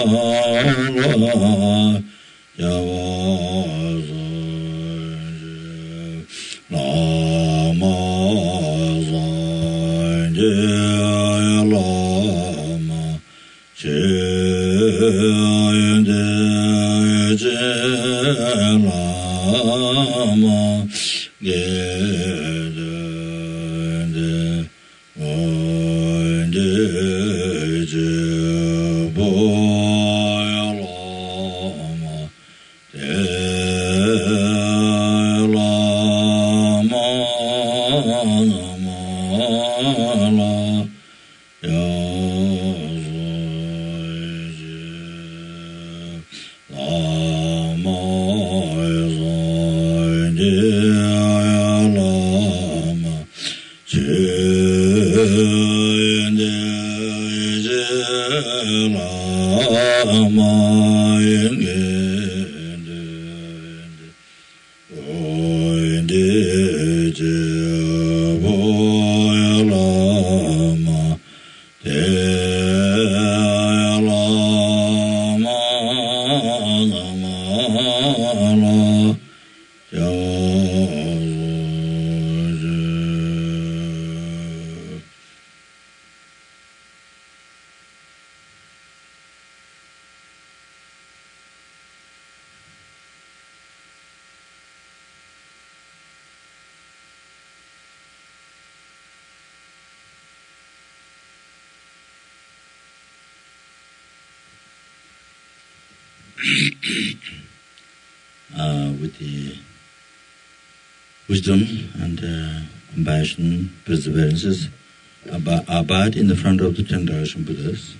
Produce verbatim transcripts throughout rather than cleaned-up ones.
uh, with the wisdom and uh, compassion, perseverances, ab- abide in the front of the ten Darshan Buddhas,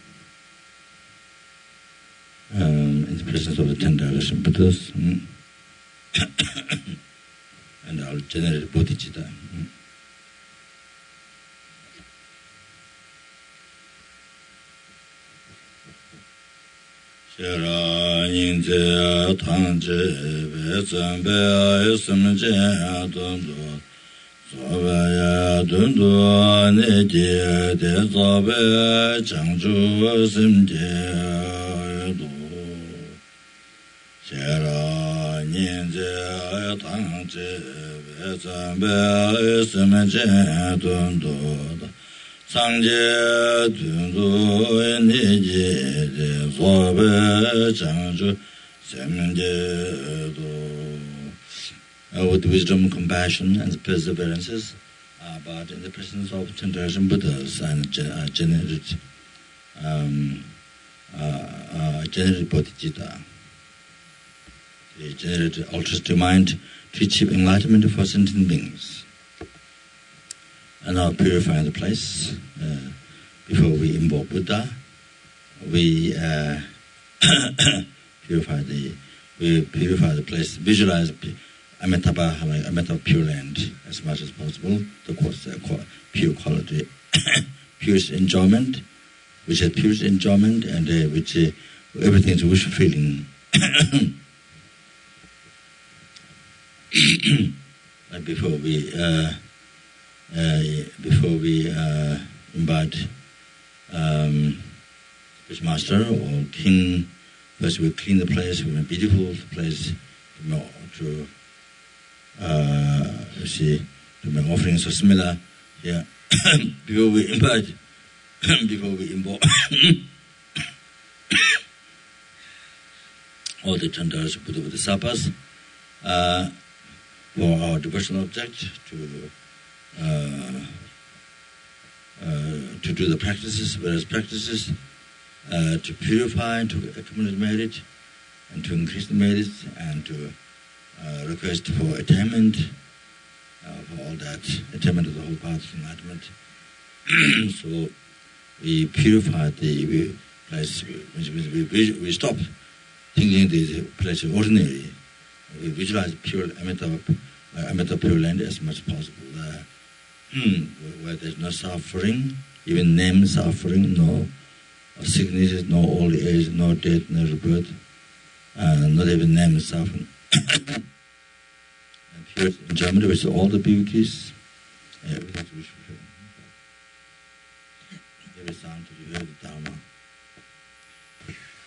um, in the presence of the ten Darshan Buddhas, mm. and I'll generate bodhicitta. Mm. Shara Yinze Tangje Bezambe Samje Dundu Sobaya Dundu Neji De Zobe Changju Simje Du Shara Yinze Tangje Bezambe Samje Dundu Sangye Dundu Niji De Zobe Changju Semje Do. With wisdom, compassion, and perseverances, uh, but in the presence of ten Darshan Buddhas and uh, generate, um, uh, uh, generate bodhicitta, they generate altruistic mind to achieve enlightenment for sentient beings. And now purify the place. Uh, before we invoke Buddha, we uh, purify the we purify the place. Visualize Amitabha, like Amitabha Pure Land, as much as possible. The course, uh, pure quality, purest enjoyment, which is purest enjoyment, and uh, which uh, everything is wish fulfilling. Like before we. Uh, Uh, before we uh, invite um, Fish Master or King, first we clean the place, we make a beautiful place to, to uh, see, to make offerings or similar. Yeah. Before we invite, before we invoke all the Chandas, Buddha Bodhisattvas, uh, for our devotional object to Uh, uh, to do the practices, various practices, uh, to purify, to accumulate merit, and to increase the merit, and to uh, request for attainment, uh, for all that, attainment of the whole path of enlightenment. So we purify the place, we, we, we, we stop thinking this place is ordinary. We visualize pure Amitabha, uh, Amitabha Pure Land as much as possible. Uh, Hmm, where there's no suffering, even name suffering, no sickness, no old age, no death, no rebirth, uh, not even name suffering. And pure enjoyment with all the beauties, everything's wishful. Every sound to hear the Dharma.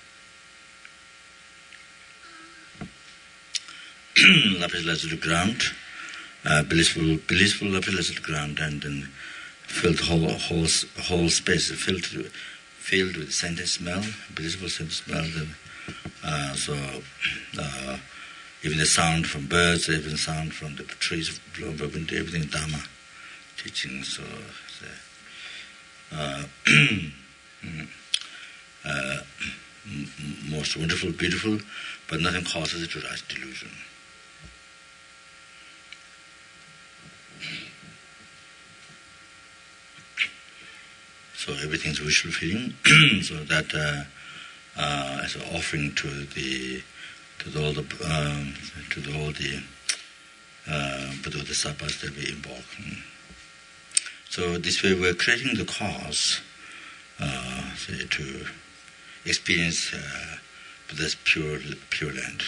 lapis lazuli ground, uh, blissful, blissful lapis lazuli ground, and then filled whole, whole, whole space filled, filled with scented smell, blissful scented smell. Then, uh, so uh, even the sound from birds, even sound from the trees blowing by wind, everything Dharma teaching. So, uh, uh, most wonderful, beautiful, but nothing causes it to rise delusion. So everything's wishful feeling. So that uh, uh, as an offering to the to the, all the um, to the, all the uh, bodhisattvas that we invoke. So this way we're creating the cause uh, say, to experience uh, Buddha's pure pure land.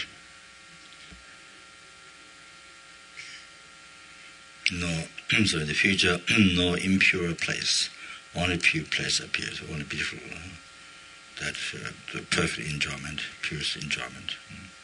No, so in the future, no impure place. Only pure place appears, only beautiful. Uh, that uh, the perfect enjoyment, purest enjoyment.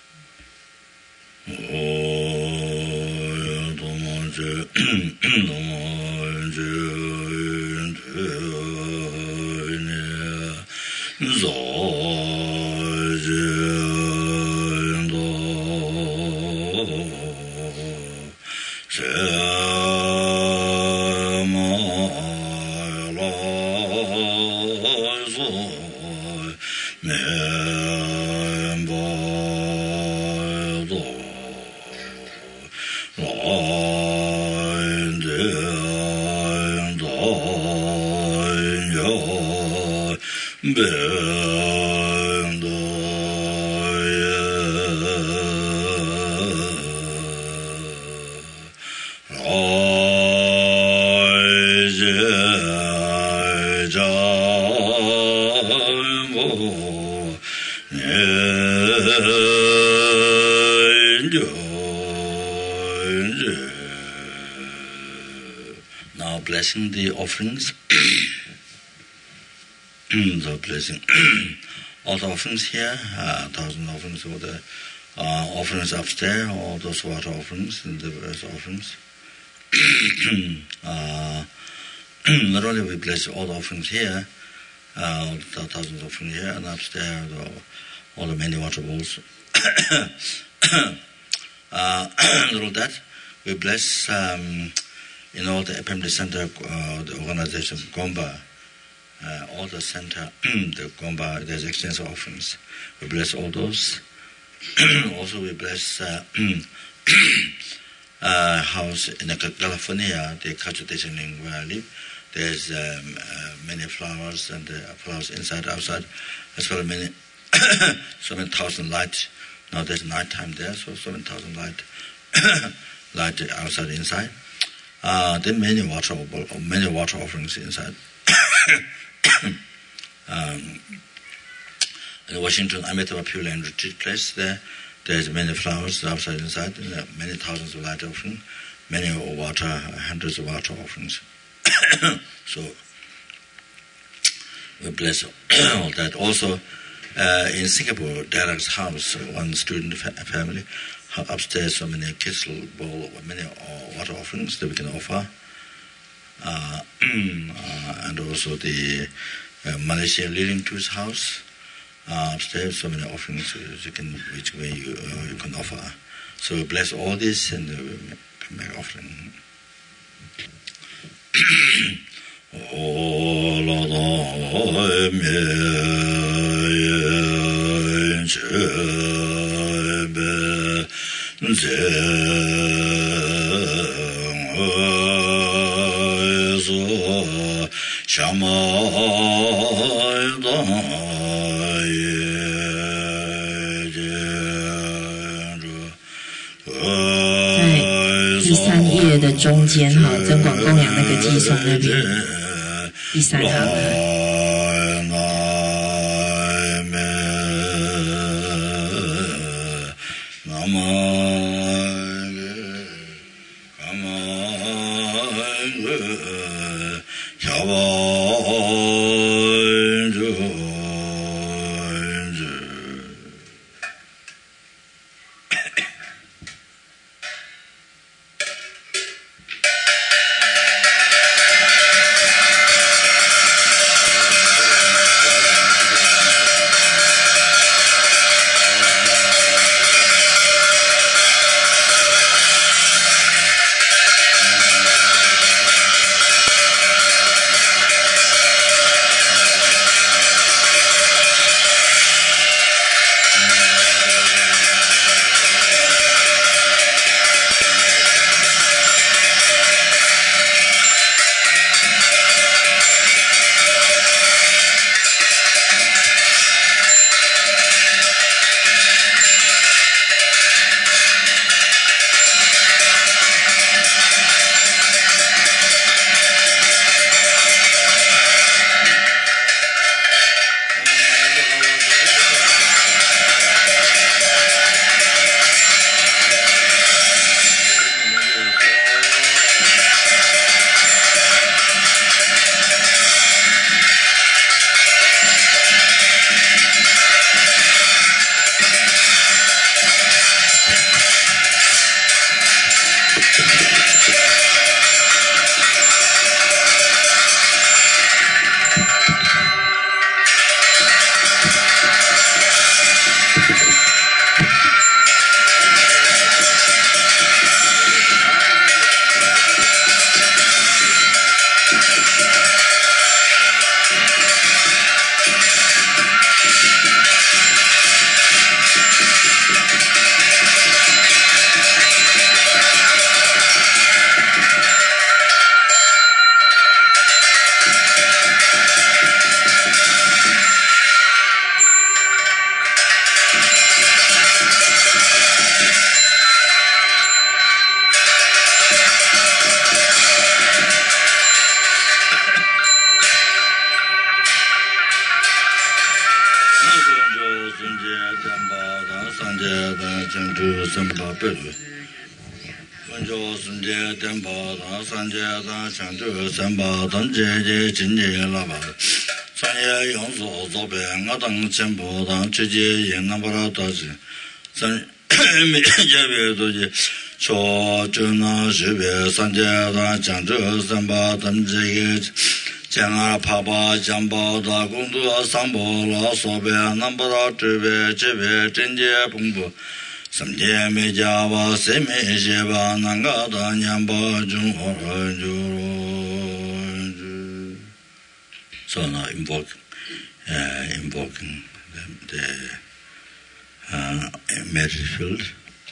Now blessing the offerings. So blessing all the offerings here, uh, thousand offerings, all the uh, offerings upstairs, all those water offerings and the various offerings. uh, not only we bless all the offerings here, uh, all the thousands of offerings here, and upstairs, all, all the many water bowls. uh, not all that, we bless um, in all the F M D Center, uh, the organization Gomba. Uh, all the center, the Gomba, there's extensive offerings. We bless all those. Also, we bless uh, uh, house in California, the Cachutation where I live. There's um, uh, many flowers and uh, flowers inside, outside, as well as many, so many thousand lights. Now there's night time there, so so many thousand light, light outside, inside. Uh, there are many water, many water offerings inside. um, in Washington, Amitabha Pure Land Retreat Place, there, there's many flowers outside, inside, and there are many thousands of light offerings, many water, hundreds of water offerings. So, we bless all that. Also, uh, in Singapore, Derek's house, one student fa- family, upstairs, so many crystal bowl, many uh, water offerings that we can offer. Uh, uh, and also the uh, Malaysia leading to his house, uh, upstairs, so many offerings you can, which way you, uh, you can offer. So we bless all this and uh, we make, make offering. 在第三页的中间哈，增广供养那个寄送那边，第三行啊。 So now invoke, uh, invoking the, the uh, magic field.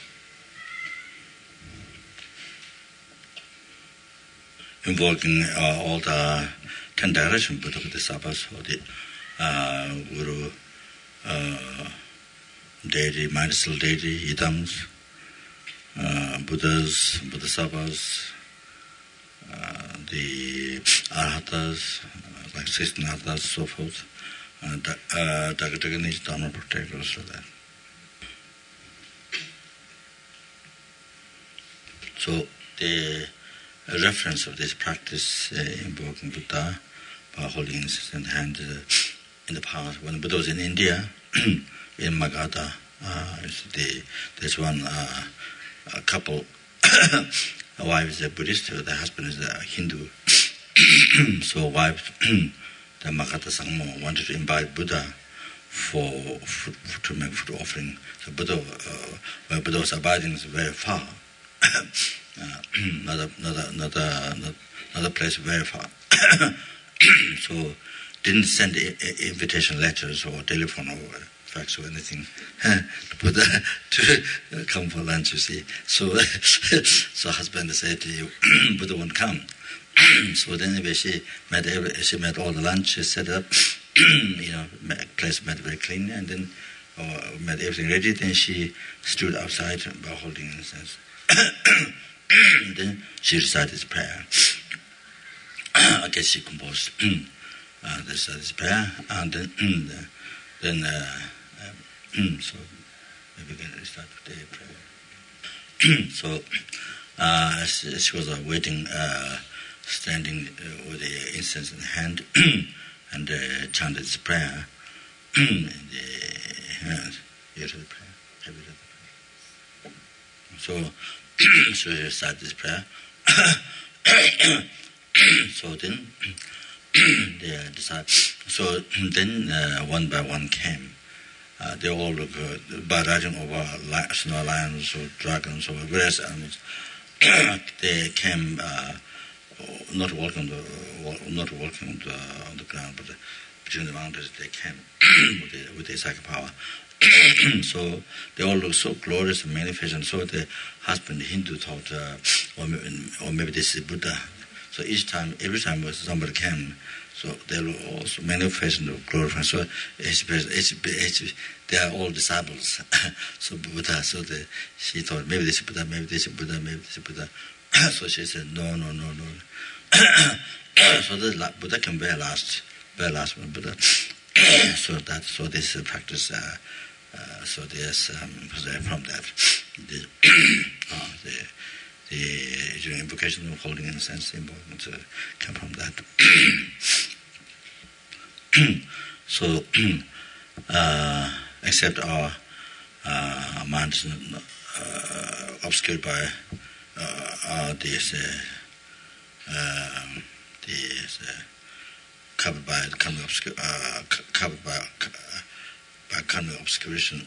Invoking uh, all the ten directions, Buddha Bodhisattvas, or the uh, Guru, uh, deity, mindful deity, Idams, uh, Buddhas, Bodhisattvas, uh, the Arhatas, uh, like sixteen Arhatas, so forth, and uh, Dagatagani, Dharma protectors, so that. So the reference of this practice uh, invoking Buddha by holding incense in hand uh, in the past when Buddha was in India in Magadha, uh, the, there's one uh, a couple a wife is a Buddhist, the husband is a Hindu. So wife the Magadha Sangmo wanted to invite Buddha for, for, for to make food offering. So Buddha uh, where Buddha was abiding is very far. Uh, another, another, another, another place very far. So didn't send a, a invitation letters or telephone or fax or anything to Buddha to come for lunch. You see, so so husband said, Buddha won't come. So then anyway, she made every, she made all the lunch, she set up, you know, place made very clean, and then uh, made everything ready. Then she stood outside by holding incense. Then she recited this prayer. I guess she composed uh, this, uh, this prayer, and then then uh, um, so maybe we can start with the prayer. So uh, she, she was uh, waiting, uh, standing uh, with the incense in hand, and uh, chanted this prayer. In the uh, ear to the prayer, heavy to the prayer. So. So he started this prayer. So then they decided. So then uh, one by one came. Uh, they all look uh, by riding over li- snow lions or dragons or various animals. They came uh, not walking the not walking on the, on the ground, but uh, between the mountains they came with the, with the psychic power. So they all look so glorious and magnificent. So the husband, the Hindu, thought, uh, or, maybe, or maybe this is Buddha. So each time, every time somebody came, so they look also magnificent and glorified. So it's, it's, it's, they are all disciples. So Buddha, so the, she thought, maybe this is Buddha, maybe this is Buddha, maybe this is Buddha. So she said, no, no, no, no. So the Buddha came very last, very last one, Buddha. So that, so this is a practice. Uh, Uh, so there's um, from that the, uh, the the invocation of holding incense important to come from that. So uh, except our uh, mind is uh, obscured by uh, uh, this uh, uh, this uh, covered by kind of obscure, uh, covered by. Uh, by kind of obscuration.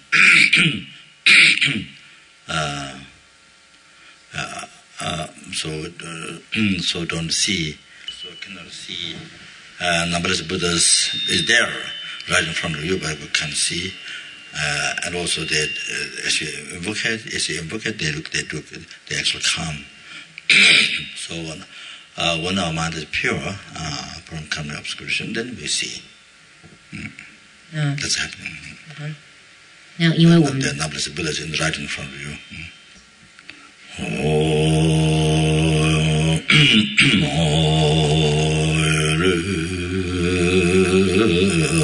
uh, uh, uh, so uh, so don't see, so cannot see uh, numberless Buddhas is there right in front of you, but you can't see. Uh, and also they, uh, as you invoke it, as you invoke it, they look, they do, they actually come. So when, uh, when our mind is pure uh, from kind of obscuration, then we see. Mm. Mm. That's happening. Uh-huh. Now, 因为我们 the numberless Buddhas in right in front of you. Oh,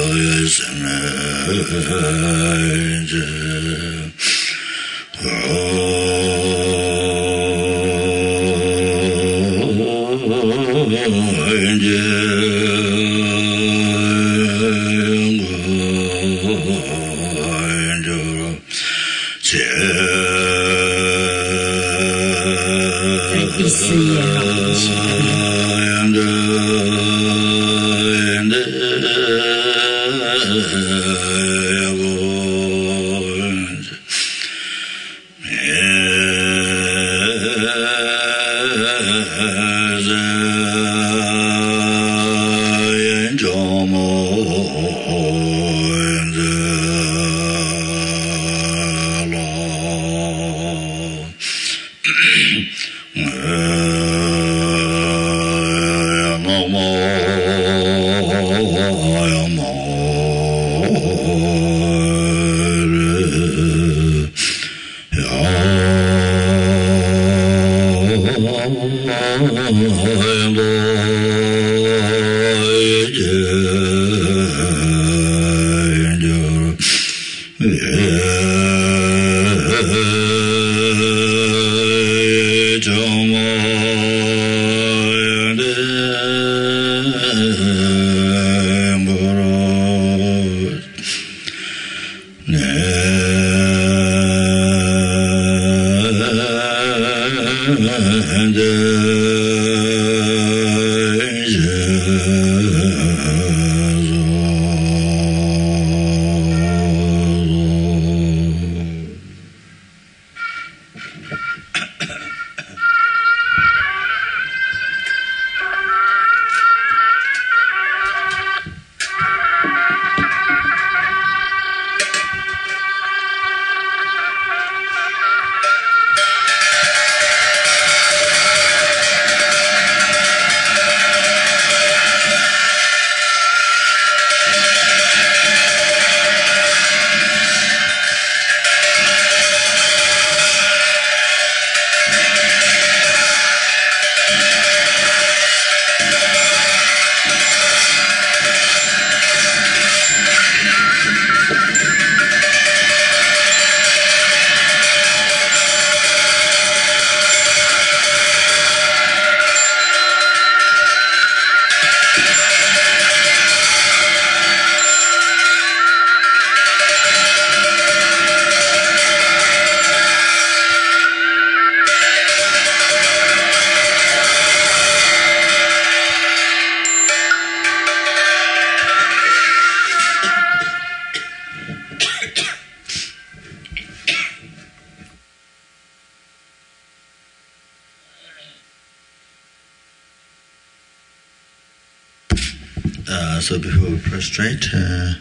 Uh, so before we prostrate, uh,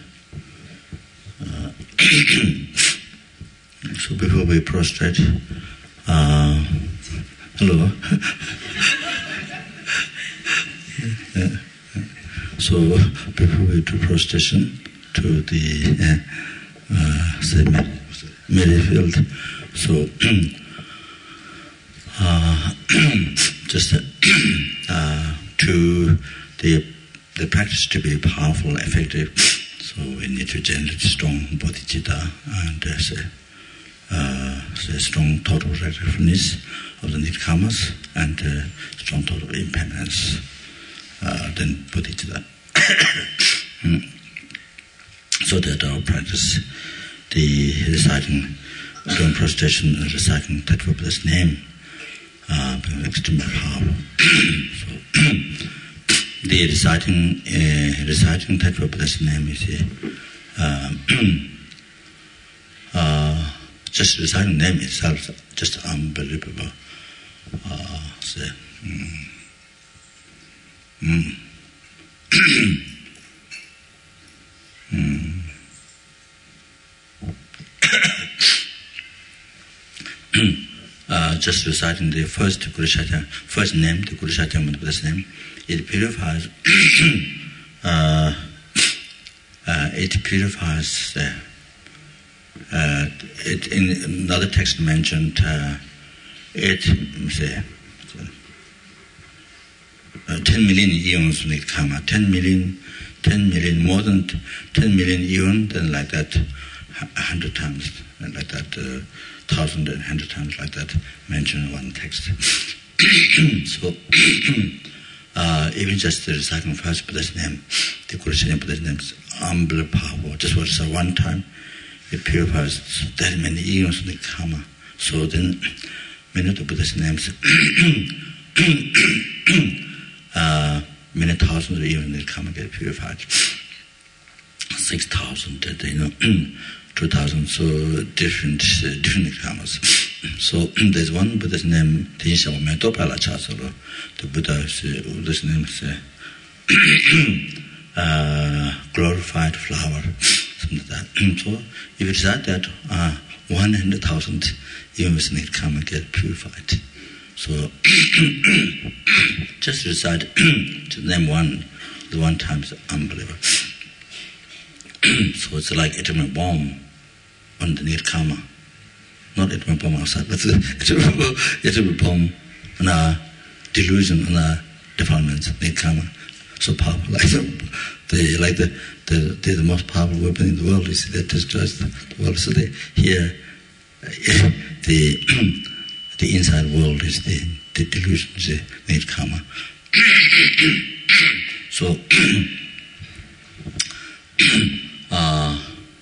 uh, so before we prostrate, uh, hello. yeah. So before we do prostration to the uh, uh, say Merrifield, so uh, just uh, to the the practice to be powerful, effective, so we need to generate strong bodhicitta and uh, say, uh, say strong total rectfulness of the nidkamas and uh, strong total impermanence, uh, then bodhicitta. mm. So that our practice, the reciting, doing prostration and reciting Tattva Buddha's name, uh, becomes extremely powerful. so, The reciting, uh, reciting Tattva Buddha's name is uh, uh, just reciting name itself, just unbelievable. Uh, so, mm, mm, mm. uh, just reciting the first Guru Shatya, first name, the Guru Shatya Buddha's name. It purifies. uh, uh, it purifies. Uh, uh, it in another text mentioned. Uh, it say uh, ten million eons nidkama. Ten million ten million, more than ten million even, then like that, a hundred times, like that, uh, thousand and hundred times like that, mentioned in one text. So, uh, even just the reciting first Buddha's name, the Kurusha Buddha's name is unbelievable powerful. Just what say one time, it purifies that many eons of the karma. So then, many of the Buddha's names, uh, many thousands of eons of the karma get purified. Six thousand, you know, two thousand, so different, uh, different karmas. So there's one Buddha's name, Tinsha Metopalachasalo. The Buddha's, uh, Buddha's name is uh, uh, glorified flower, something like that. So if you recite that, uh, one hundred thousand eons need karma get purified. So just recite to name one, the one time is unbelievable. So it's like atomic bomb on the need karma. Not atomic bomb outside, but atomic bomb on our delusion, on our defilements, need karma. So powerful. Like the, like the, the, the, the most powerful weapon in the world is that destroys the world. So they, here, the the inside world is the, the delusion, the need karma. So, uh,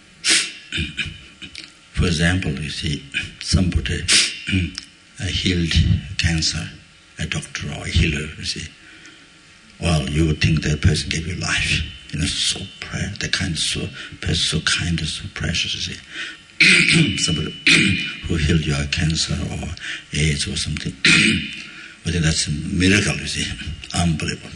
for example, you see, somebody uh, healed cancer, a doctor or a healer, you see. Well, you would think that person gave you life. You know, so prayer, the kind of so, person so kind and so precious, you see. Somebody who healed your cancer or AIDS or something. I think that's a miracle, you see. Unbelievable.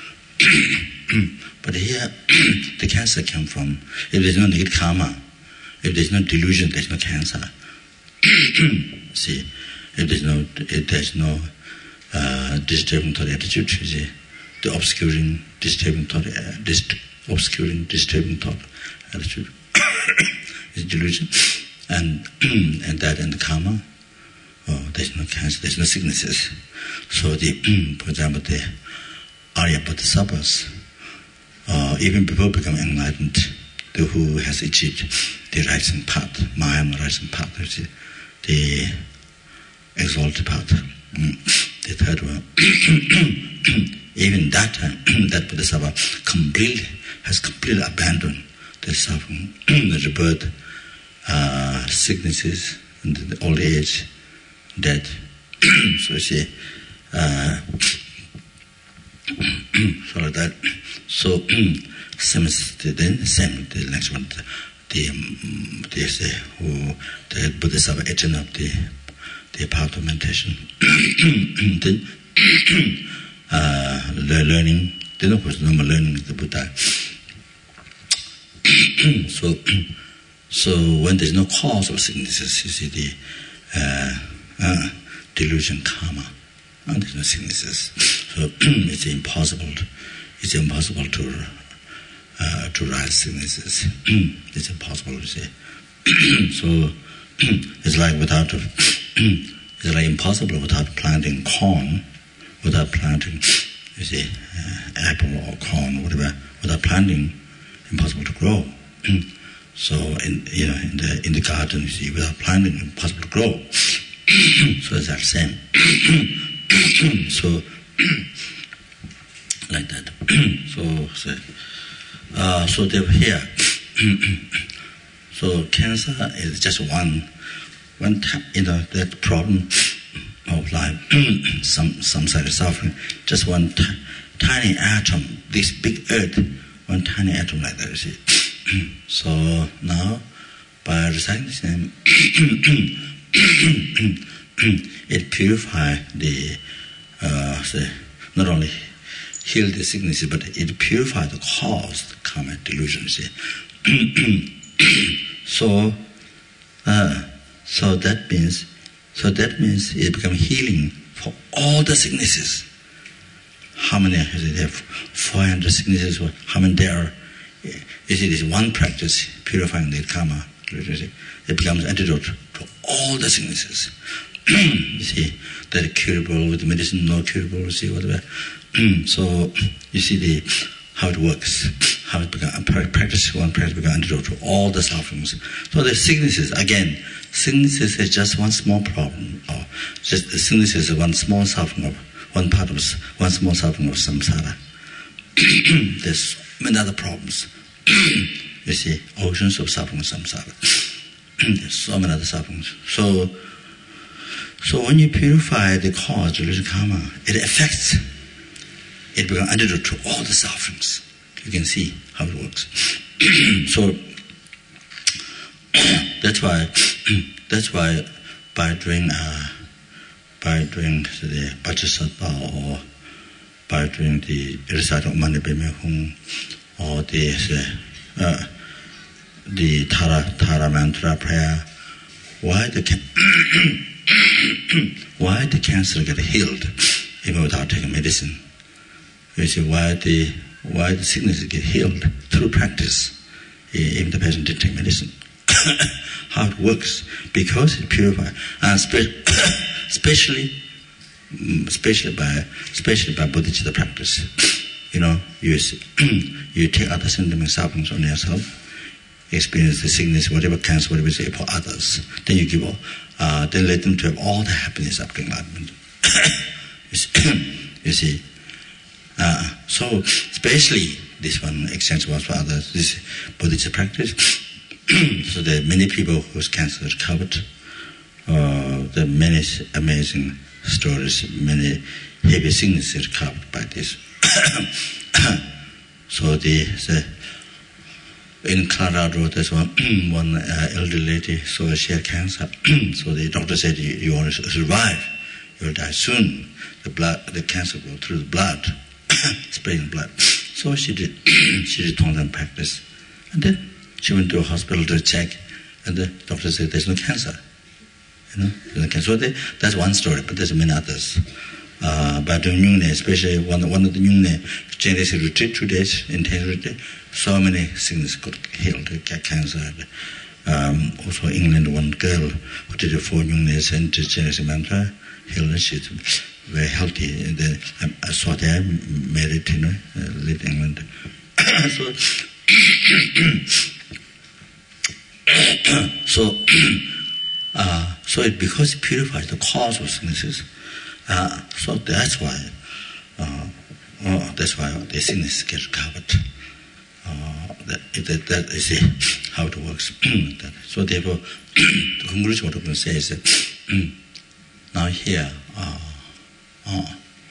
But here, the cancer came from, if there's no negative karma, if there's no delusion, there's no cancer. See, if there's no, if there's no uh, disturbing thought attitude, you see, the obscuring, disturbing thought, uh, dist- obscuring, disturbing thought attitude is delusion, and and that and the karma. Oh, there's no cancer, there's no sicknesses. So the, for example, the Arya Bodhisattvas, uh, even before becoming enlightened, the who has achieved the rising path, Mahayana rising path, the exalted path, the third one. Even that time, that Bodhisattva completely has completely abandoned the suffering, the rebirth, uh, sicknesses, and the old age, death. So you see, uh, so like that. So same as the, then same the next one, the the, um, the, the who the Bodhisattva achieved up the the path of meditation. Then uh, the learning. Then of course normal learning is the Buddha. so so when there's no cause of sicknesses, you see the uh, uh, delusion karma. And there's no sicknesses. So it's impossible. To, it's impossible to uh, to rise sicknesses. It's impossible to say. So it's like without a, it's like impossible without planting corn, without planting, you see, uh, apple or corn or whatever. Without planting, impossible to grow. So in you know in the in the garden, you see, without planting, impossible to grow. So it's that same. So, like that. so, so, uh, so they were here. So, cancer is just one, one time, you know, that problem of life, some, some side of suffering, just one t- tiny atom, this big earth, one tiny atom like that, you see. So, now, by reciting this name, it purifies the, uh, say, not only heal the sicknesses, but it purifies the cause, the karma delusion, see. so, uh, so that means, so that means it becomes healing for all the sicknesses. How many, is it have four hundred sicknesses, or how many there are? Is it is one practice, purifying the karma, it becomes antidote to all the sicknesses. You see, that curable with medicine, not curable, you see, whatever. So, you see the how it works, how it began, practice one practice began antidote to all the sufferings. So the sicknesses, again, sicknesses is just one small problem, or just the sickness is one small suffering of one part of one small suffering of samsara. There's many other problems. You see, oceans of suffering of samsara. There's so many other sufferings. So, so when you purify the cause, religion karma, it affects. It becomes antidote to all the sufferings. You can see how it works. So that's why, that's why, by doing, uh, by doing the Bodhisattva or by doing the recital of Mani Padme Hum or the uh, the Tara Tara Mantra prayer, why the can why the cancer get healed even without taking medicine? You see, why the why the sickness get healed through practice, even the patient didn't take medicine. How it works, because it purifies, and especially, especially by especially by bodhicitta practice. You know, you you take other symptoms and sufferings on yourself, experience the sickness, whatever cancer, whatever say for others. Then you give all, uh, then let them to have all the happiness after enlightenment. you see. You see. Uh, so, especially this one exchange was for others, this bodhicitta practice. So there are many people whose cancer is recovered. Uh, there are many amazing stories, many heavy sicknesses recovered by this. So the, the in Colorado, there's one one uh, elderly lady, so she had cancer. So the doctor said, you, you want to survive, you'll die soon. The blood, the cancer will go through the blood. Spraying blood. So she did she did Tonglen practice. And then she went to a hospital to check, and the doctor said there's no cancer. You know, there's no cancer. So they, that's one story, but there's many others. Uh, by doing Nyungne, especially one, one of the Nyungne, Chinese retreat, two days, intense retreat, so many sicknesses got healed, got cancer. Um, also England, one girl who did it four Nyungnes and Chinese mantra, healed, and she's very healthy. The, I, I saw there, married, you know, uh, lived in England. so, so, uh, so it, because it purifies the cause of sicknesses, uh, so that's why, uh, oh, that's why the sickness get recovered. Uh, that, that, that is how it works. So therefore, the conclusion what I'm going to say is that now here, uh, Oh.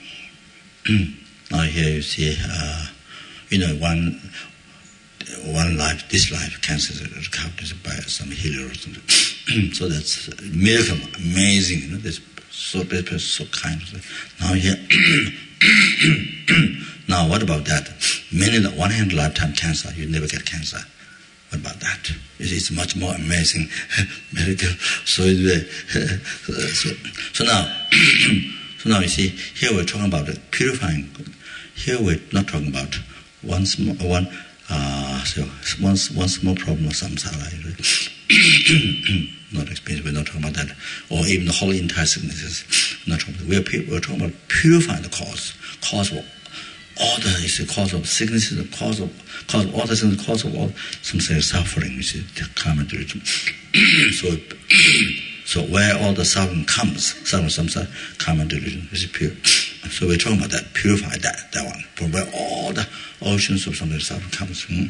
Now here you see, uh, you know, one one life, this life, cancer is recovered by some healer or something. So that's a miracle, amazing. You know, this so so kind. Now here, now what about that? Many one hand lifetime cancer, you never get cancer. What about that? It's much more amazing miracle. So, so, so now. So now you see, here we're talking about purifying. Here we're not talking about one small, one, uh, so one, one small problem of samsara. Not experience. We're not talking about that, or even the whole entire sicknesses. We're not talking about that. We're, we're talking about purifying the cause, cause of all the is the cause of sicknesses, the cause of cause of all the sicknesses, the cause of all samsara suffering. You see, the karma direction. So. So where all the suffering comes, suffering, samsara, karma, delusion, is pure. So we're talking about that, purify that, that one, from where all the oceans of samsara suffering comes from.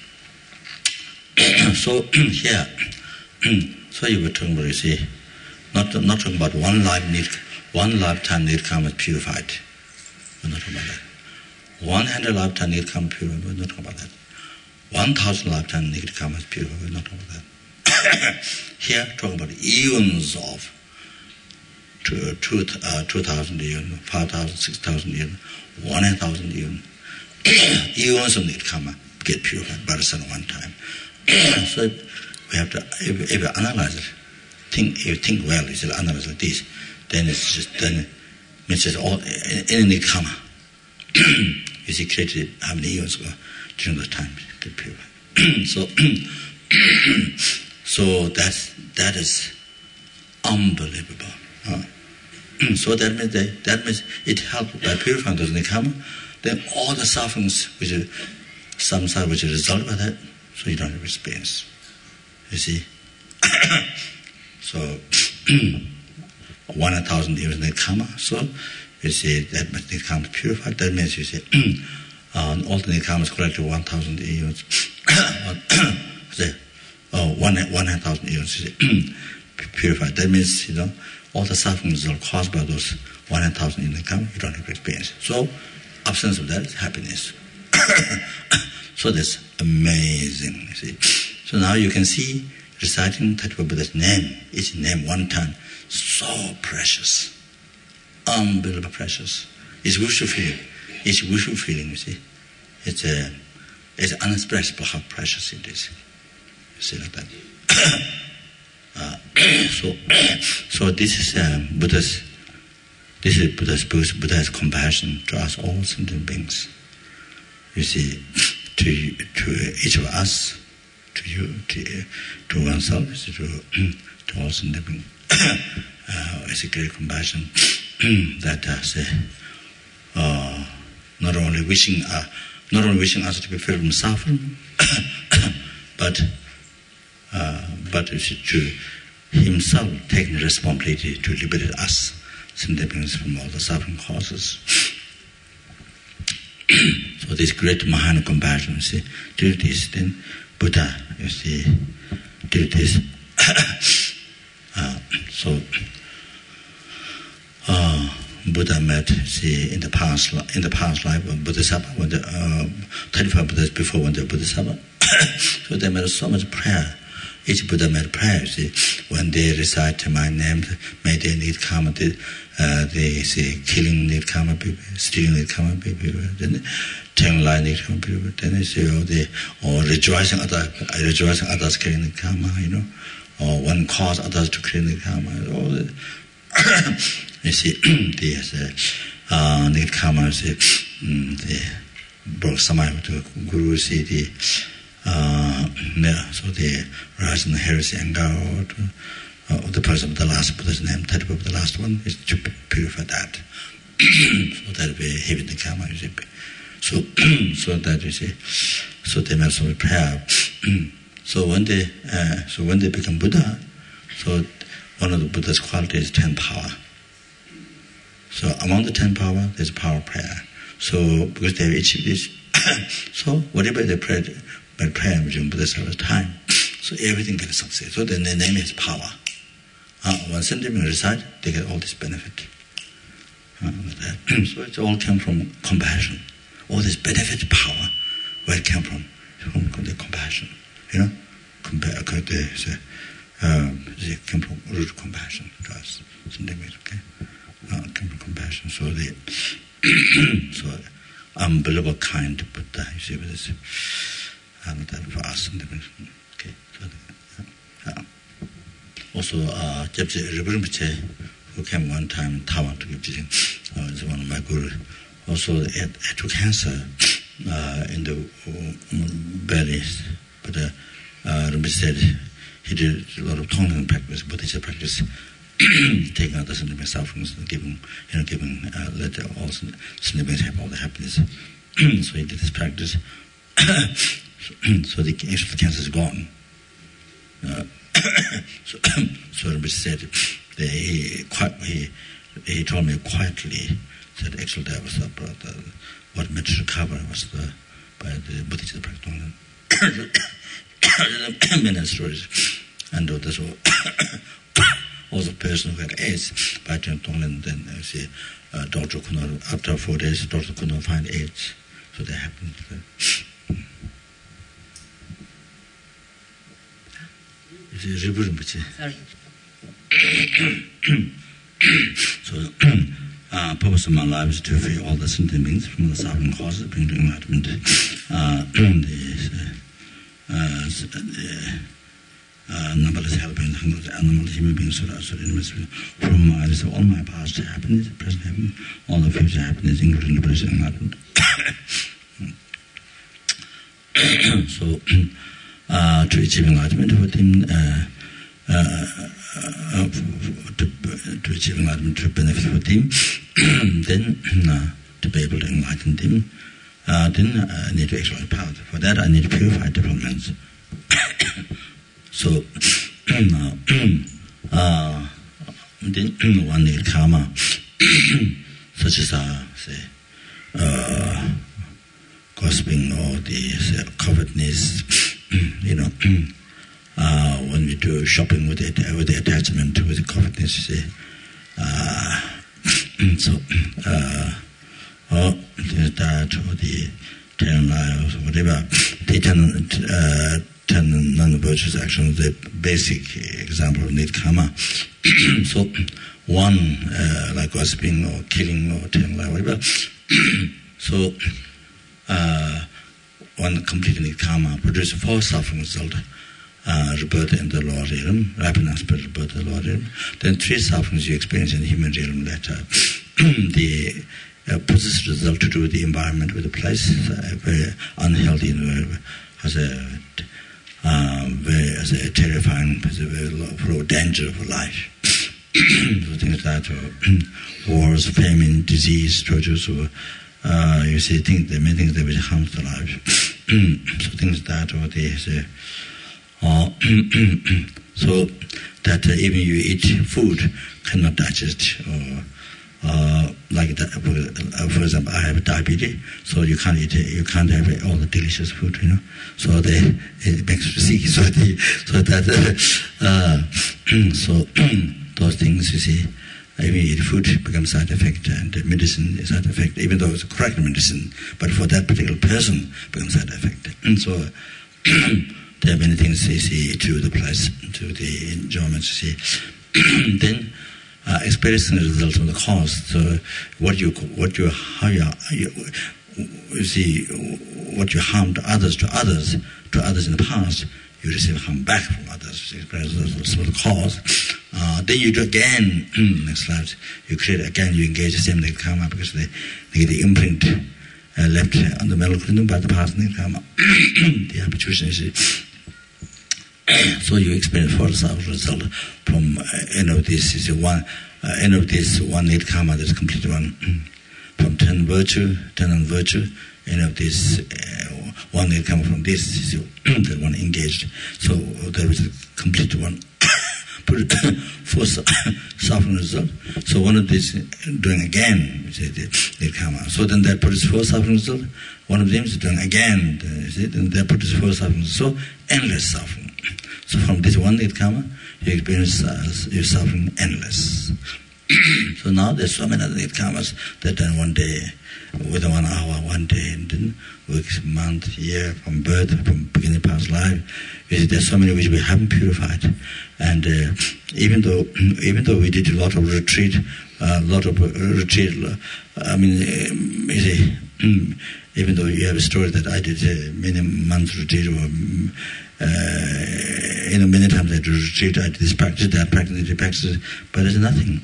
So here, so you were talking about, you see, not not talking about one life need, one lifetime need karma purified. We're not talking about that. One hundred lifetime need karma purified. We're not talking about that. One thousand lifetime need karma purified. We're not talking about that. Here, talking about eons of two, two, uh, two thousand years, five thousand, six thousand years, one thousand years. Eons of need karma get purified by the sun one time. So we have to, if, if you analyze it, think, if you think well, you should analyze like this, then it's just, then it's just all, any need karma. You see, created how many eons ago during the time get purified. So, So that's, that is unbelievable. Huh? so that means that, that means it helps by purifying those nikama. Then all the sufferings which are samsara which are result by that, so you don't have experience. You see? So one thousand years nikama, so you see that much nikama purified, that means you see um, all the nikamas collected one thousand years. Oh, one one thousand years purified. That means, you know, all the sufferings are caused by those one thousand in the karma, you don't have experience. So, absence of that is happiness. So that's amazing, you see. So now you can see, reciting Tattva Buddha's name, each name one time, so precious, unbelievable precious. It's wishful feeling. It's wishful feeling, you see. It's a, it's unexpressible how precious it is. You see like that. uh, so, so this is um, Buddha's. This is Buddha's Buddha's compassion to us all sentient beings. You see, to to each of us, to you, to to oneself, to to all sentient beings. uh, it's a great compassion that uh, say, uh, not only wishing, uh, not only wishing us to be free from suffering, but uh, but to himself taking responsibility to liberate us, sentient beings, from all the suffering causes. So this great Mahana compassion, you see, due to this, then Buddha, you see, due to this. uh, so uh, Buddha met, see, in the past, in the past life, Bodhisattva, when the uh, thirty-five Buddhas before when the Bodhisattva, so they made so much prayer. Each Buddha made prayer. See, when they recite my name, may they need karma. They, uh, they say killing need karma people, stealing need karma people, then telling lie need karma people. Then they say, oh, they or rejoicing others, rejoicing others killing need karma. You know, or one cause others to kill need karma. All the you see, they say uh, need karma. Say um, they brought samaya to Guru. See the. Uh, yeah, so they rise in the heresy and go to uh, the person of the last Buddha's name, Tattva of the last one, is to purify that. So that we heavy the karma, you see. So, so that you see, so they made some prayer. So when they, uh, so when they become Buddha, so one of the Buddha's qualities is ten power. So among the ten power, there's power of prayer. So because they have achieved this, so whatever they prayed. By prayer during Buddha's time, so everything gets success. So then the name is power. Uh, when sentient beings recite, they get all this benefit. Uh, so it all came from compassion. All this benefit, power, where it came from? From the compassion. You know, compare. They say, um, it came from root compassion to us. Sentient beings, okay, uh, came from compassion. So the so unbelievable kind Buddha. You see, with this. And that for us, okay. So, uh, also, uh, Jebje Rinpoche, who came one time in Taiwan to give teaching, uh, is one of my guru. Also, it, it took cancer uh, in the um, belly, but uh, uh, Rinpoche said he did a lot of tongue practice, Buddhist practice, taking out the sentiment sufferings and giving, you know, giving, uh, let all sentiments have all the happiness. So he did this practice. So the actual cancer is gone. Uh, so, so Rinpoche said, that he, quite, he he told me quietly that actually that was about the, what made to recover was the by the Buddhist practice. Many stories, and this was a person who had AIDS by Tonglen. Then uh, see, uh, doctor could not, after four days, doctor could not find AIDS, so that happened. Sorry. So, uh, purpose of my life is to free all the sentient beings from the suffering causes, bring to enlightenment. Uh, the, uh, the uh, numberless helping animals, human beings, from uh, this, all my past happiness, present happiness, all the future happiness, including the present enlightenment. So, Uh, to achieve enlightenment with him, uh, uh, to, to achieve enlightenment, to benefit for them, then uh, to be able to enlighten them, uh, then I need to exercise power. For that, I need to purify developments. So, uh, uh, then one need karma, such as, uh, say, uh, gossiping or the say, covetousness, you know, uh, when we do shopping with it, with the attachment, with the covetousness, you see, uh, so, uh, or that, or the ten lives, or whatever, the ten, uh, ten non-virtuous actions, the basic example of need karma. So, one, uh, like gossiping or killing or telling lie, whatever. So, uh, one completed need karma produces four suffering result. Uh, rebirth in the lower realm, rapid and spiritual rebirth in the lower realm. Then three sufferings you experience in the human realm that uh, the uh, possessive result to do with the environment, with the place, uh, very unhealthy, and has a uh, very as a terrifying, very full of danger for life. So things like uh, wars, famine, disease, tortures, or uh, you see things, there are many things that will harm the life. So things like that, or they say. Uh, so that uh, even you eat food cannot digest, or uh, like that, for, uh, for example, I have diabetes, so you can't eat you can't have all the delicious food, you know. So they it makes you sick. So the so that uh, so those things you see, even you eat food becomes side effect, and medicine is side effect, even though it's a correct medicine, but for that particular person becomes side effect, and so. There are many things you see to the place, to the enjoyment you see. Then uh, experiencing the results of the cause. So what you what you how you, you you see what you harm to others to others to others in the past, you receive harm back from others. Experience the results of the cause. Uh, then you do again. Next slide. You create again. You engage the same negative karma because they, they get the imprint. Uh, left on the metal kingdom by the past negative karma. The habituation is. So you experience for yourself result from uh, end of this is a one uh, end of this one need karma that's complete one from ten virtue ten on virtue end of this uh, one need karma from this is that one engaged. So there is a complete one for suffering result. So one of these doing again is the need karma. So then that produces four suffering result. One of them is doing again. Is it? And that produces four suffering. So endless suffering. So from this one need karma, you experience uh, your suffering endless. So now there's so many other need karmas that then one day, within one hour, one day, and then weeks, month, year, from birth, from beginning past life, you see, there's so many which we haven't purified. And uh, even though even though we did a lot of retreat, a uh, lot of uh, retreat, uh, I mean, uh, you see, even though you have a story that I did uh, many months retreat, or uh, you know, many times I did retreat, I did this practice, that practice, that practice, but there's nothing.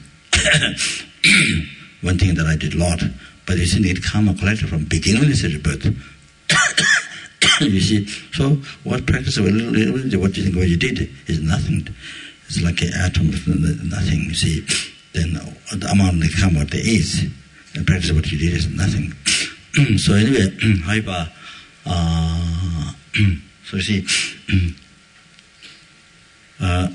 One thing that I did a lot, but you see, need karma collected from beginning of the birth. You see, so what practice, what do you think what you did is nothing. It's like an atom of nothing, you see. Then the amount of karma what there is, and practice what you did is nothing. So anyway, however, uh, so you see, uh,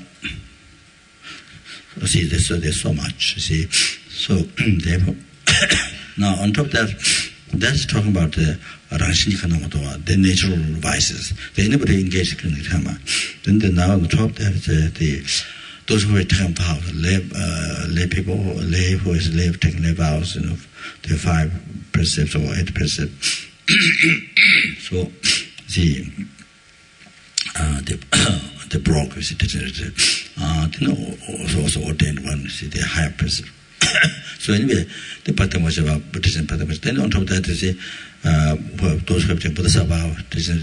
so see, there's, there's so much, you see. So therefore, now on top of that, that's talking about the uh, the natural vices. They anybody engaged in the karma. Then the, now on the top there is uh, the those who are taking vows, lay, uh, lay people, lay who is lay taking their vows, you know, the five precepts or eight precepts. So the uh, the the broke, you see, uh, you know, also, also ordained one, you see, the higher precept. So anyway, the Patamaja Buddhism, Patamaja. Then on top of that, you see, uh, those who have taken Bodhisattva,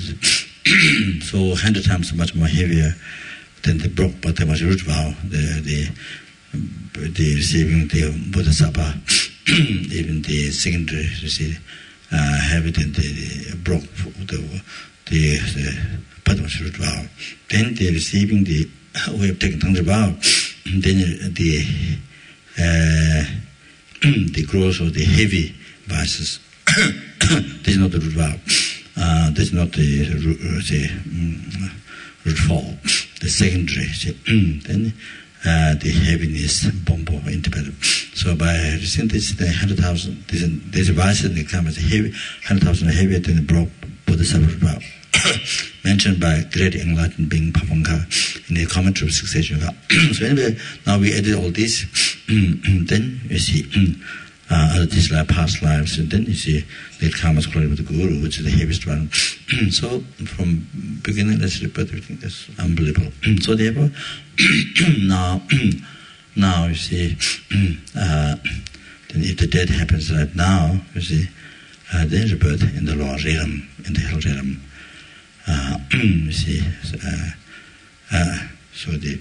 so hundred times much more heavier than the broke Patamaja root vow, the the the receiving the Bodhisattva, even the secondary, you see, uh, heavy than the, the broke the the, the Patamaja root vow. Then they receiving the we have taken Tangzhi vow, then the uh, the growth of the heavy vices, this is not the root vow. Uh, this is not the root, uh, the um, root fall. The secondary, then uh, the heaviness, bombo, independent. So by receiving this, the hundred thousand, this this vices become as heavy, hundred thousand heavier than the broke bodhisattva vow. Mentioned by great enlightened being Pavanka in the commentary of succession. So anyway, now we added all this, then you see uh, other things like past lives, and then you see the karma's collided with the Guru, which is the heaviest one. So from beginning, let's repeat everything. That's unbelievable. So therefore, now, now you see, uh, then if the death happens right now, you see, uh, then rebirth in the lower realm, in the hell realm. Uh, you see, uh, uh, so the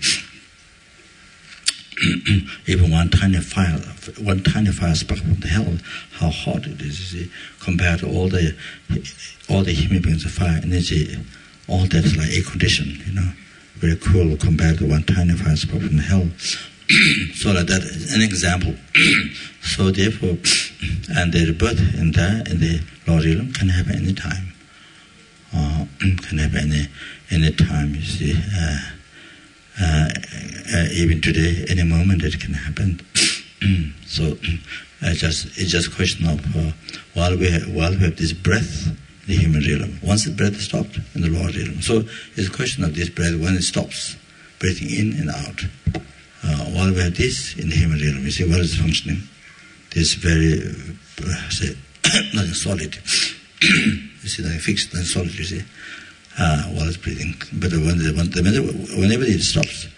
even one tiny fire, one tiny fire spark from the hell, how hot it is, you see, compared to all the all the human beings of fire energy, all that is like air conditioned, you know, very cool compared to one tiny fire spark from the hell. So like that is an example. So therefore, and the rebirth in the in the lower realm can happen any time. Uh, can happen any any time, you see. Uh, uh, uh, even today, any moment it can happen. So uh, just it's just a question of uh, while we have, while we have this breath in the human realm, once the breath is stopped in the lower realm. So it's a question of this breath when it stops, breathing in and out. Uh, while we have this in the human realm, you see what is functioning. This very uh, say nothing solid. You see, nothing fixed, nothing solid, you see, uh, while it's breathing. But when the, when the, whenever it stops,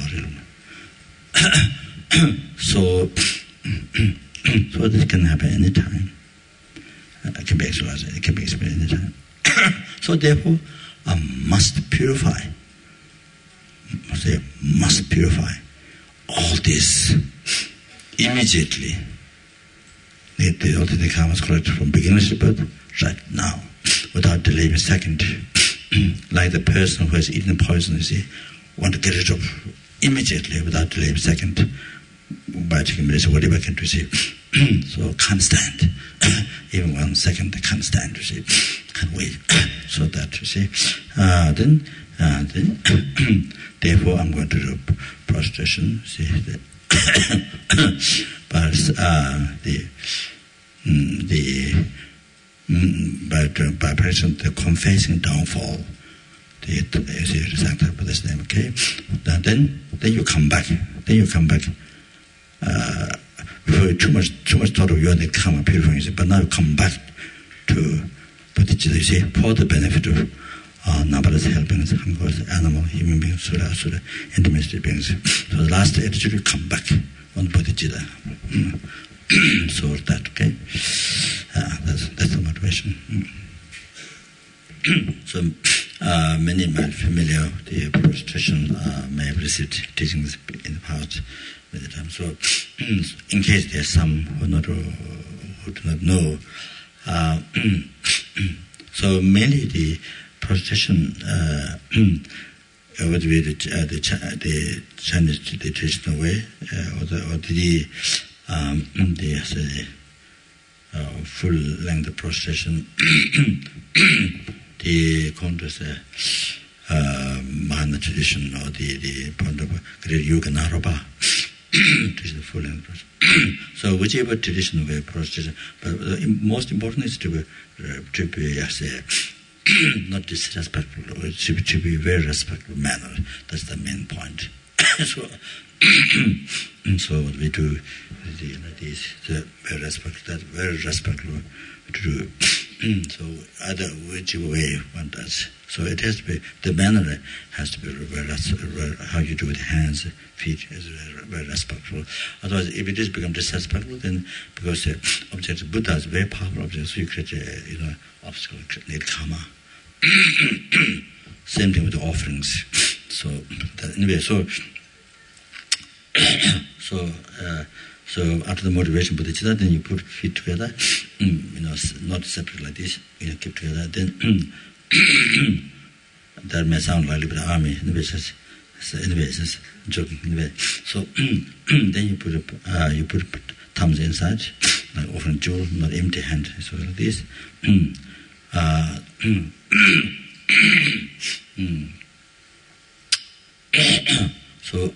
so, so this can happen any time. Uh, it can be exercised, it can be experienced any time. So therefore, I must purify. I say, must purify all this immediately. The, the ultimate karma is collected from beginning to birth right now, without delaying a second. Like the person who has eaten poison, you see, want to get rid of immediately without delaying a second by taking medicine, whatever I can do, see. So can't stand. Even one second, they can't stand, you see. Can't wait. So that, you see. Uh, then, uh, then therefore, I'm going to do prostration, see. But uh, the mm, the mm, but uh, by present the confessing downfall, the is exactly by this name. Okay, then then you come back. Then you come back. Uh, before too much too much thought of you and the karma purifying, but now you come back to bodhicitta. You see, for the benefit of uh, number of hell beings, animal, human beings, sura, asura, intermediate beings. So the last attitude will come back on bodhicitta. Mm. So that, okay? Uh, that's, that's the motivation. Mm. So uh, many might be familiar with the prostration, uh, may have received teachings in the past many times. So in case there are some who, not, who do not know, uh, so mainly the prostration uh, would be the, uh, the, the Chinese the traditional way, uh, or the, or the, um, the uh, full length prostration. The Congress uh, Mahana tradition, or the the great Yoga Naropa tradition, full length prostration. So whichever traditional way prostration, but the most important is to be uh, to be as a not disrespectful, it should be, to be very respectful manner. That's the main point. So, so what we do, you know, is very respectful. That very respectful to do. So either whichever way one does. So it has to be, the manner has to be very, very, how you do with hands, feet is very, very respectful. Otherwise, if it is become disrespectful, then because the object of Buddha is a very powerful object, so you create a, you know, obstacle, need karma. Same thing with the offerings. So that, anyway, so so uh, so after the motivation bodhicitta, then you put feet together, you know, not separate like this, you know, keep together. Then that may sound like a little bit army, anyway, just So anyway, it's just joking. Anyway, so then you put a, uh, you put thumbs inside, like offering jewel, not empty hand. So like this. uh, so